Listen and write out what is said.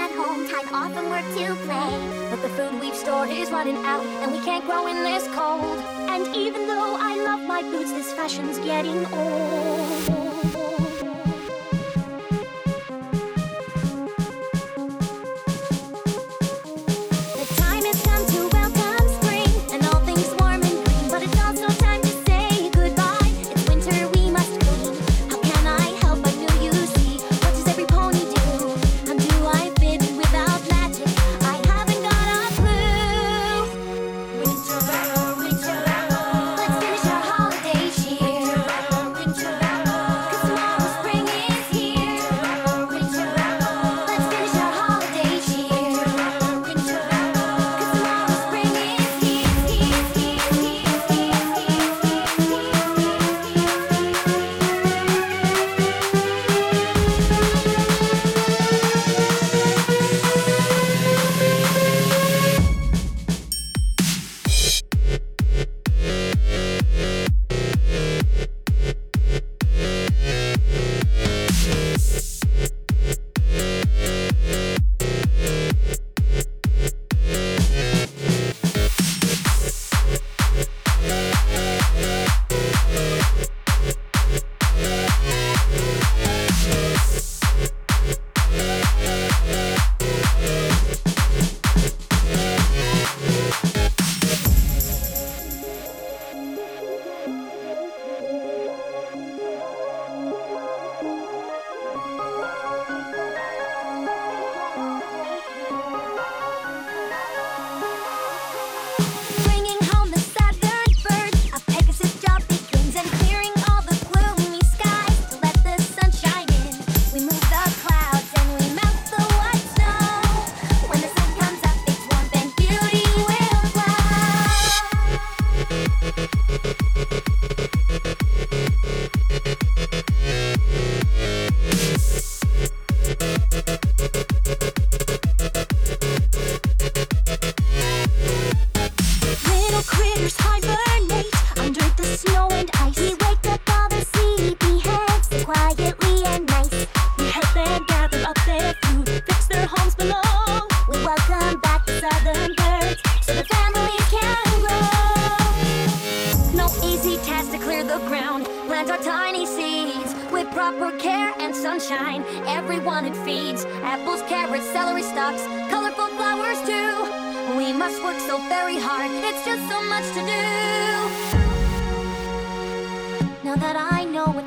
at home, time off from work to play. But the food we've stored is running out, and we can't grow in this cold. And even though I love my boots, this fashion's getting old. Proper care and sunshine, everyone it feeds. Apples, carrots, celery stalks, colorful flowers too. We must work so very hard, it's just so much to do. Now that I know